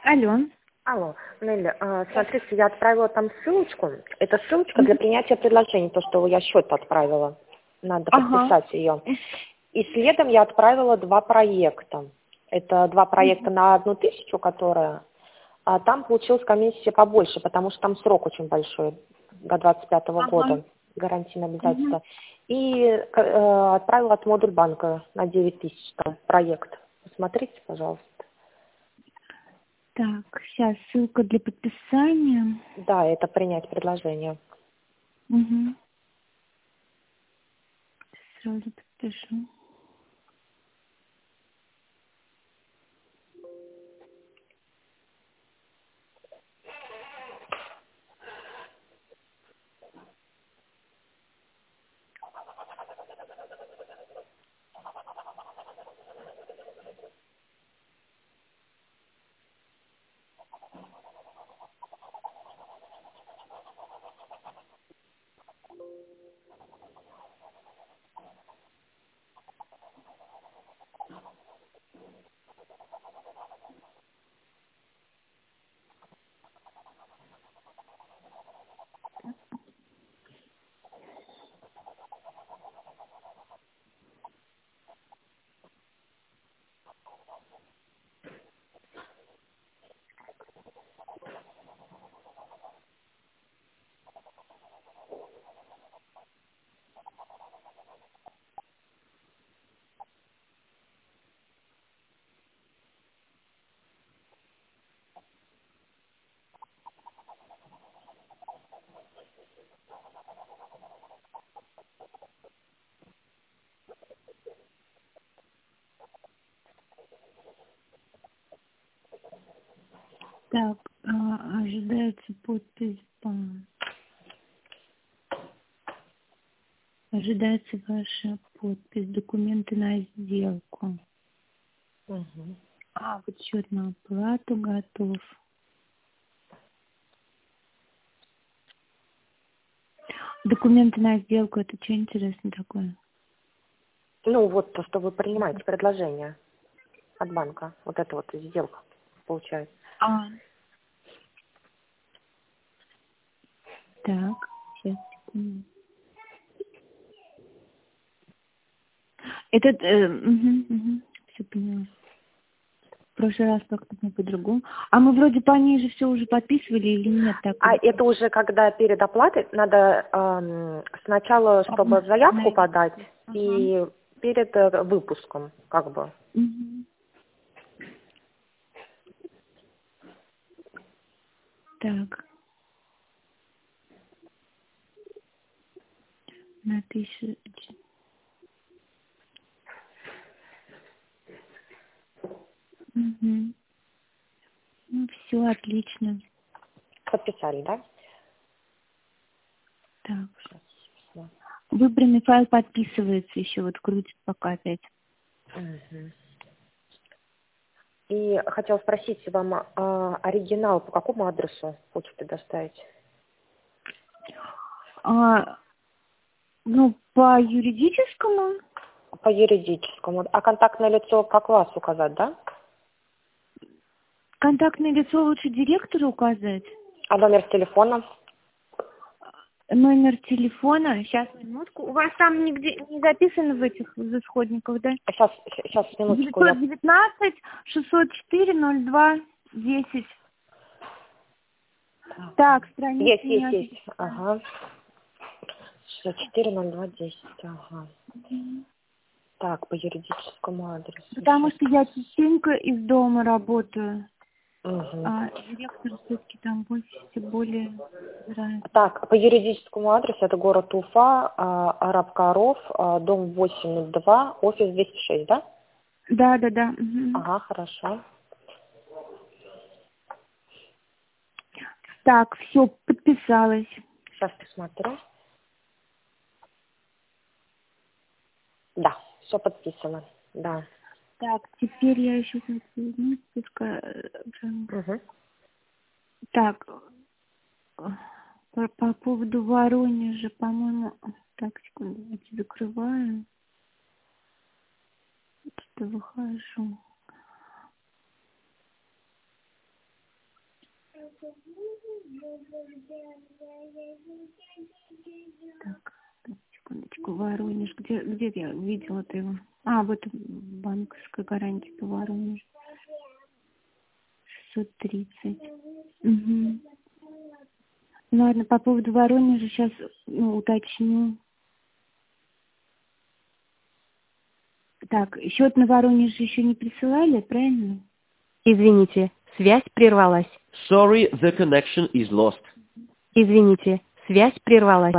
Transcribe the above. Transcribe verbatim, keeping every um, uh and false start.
Алло. Алло, Нелли, а, смотрите, я отправила там ссылочку. Это ссылочка для Мгм. принятия предложений, то, что я счет отправила. Надо Ага. подписать ее. И следом я отправила два проекта. Это два проекта на одну тысячу, которые... А там получилась комиссия побольше, потому что там срок очень большой, до двадцать пятого Ага. года, гарантийное Мгм. обязательство. И э, отправила от модуль банка на девять тысяч там проект. Посмотрите, пожалуйста. Так, сейчас ссылка для подписания. Да, это принять предложение. Угу. Сразу подпишу. Так, а, ожидается подпись банка. Ожидается ваша подпись. Документы на сделку. Мгм. А, вот счет на оплату готов. Документы на сделку, это что интересно такое? Ну, вот то, что вы принимаете предложение от банка. Вот это вот сделка получается. А, так, сейчас, секунду. Этот, э, угу, угу, все поняла. В прошлый раз как-то мы по-другому. А мы вроде пониже все уже подписывали или нет? Так А или это уже когда перед оплатой надо эм, сначала, чтобы ага. заявку На- подать, ага. и перед э, выпуском, как бы. Мгм. Так, на тысячу. Угу. Ну, все отлично. Подписали, да? Так. Сейчас. Да. Выбранный файл подписывается еще, вот крутит пока опять. Мгм. И хотела спросить вам, а, оригинал по какому адресу хочете доставить? А, ну, по юридическому, По юридическому. А контактное лицо как вас указать, да? контактное лицо лучше директору указать. А номер телефона? Номер телефона, сейчас, минутку. У вас там нигде не записано в этих в исходниках, да? Сейчас, сейчас, минуточку, я... девятьсот девятнадцать шестьсот четыре ноль два десять. Так, страница Есть, есть, меня есть. записала. Ага. шестьдесят четыре ноль два десять. Ага. Так, по юридическому адресу. Потому Сейчас. что я частенько из дома работаю, Угу. а директор все-таки там в офисе более нравится. Так, по юридическому адресу это город Уфа, а, Арабкаров, а, дом восемь ноль два, офис двести шесть, да? Да, да, да. Мгм. Ага, хорошо. Так, все, подписалась. Сейчас посмотрю. Да, все подписано. Да. Так, теперь я еще хочу, ну, пускай, э, Джан. Угу. Так, э, по, по поводу Воронежа, по-моему, так, секунду, давайте закрываю, что выхожу. Так, секундочку, Воронеж. Где, где я видела-то его? А, вот банковская гарантия по Воронежу. шестьсот тридцать. Угу. Ладно, по поводу Воронежа сейчас ну, уточню. Так, счет на Воронеж еще не присылали, правильно? Извините, связь прервалась. Sorry, the connection is lost. Извините, связь прервалась.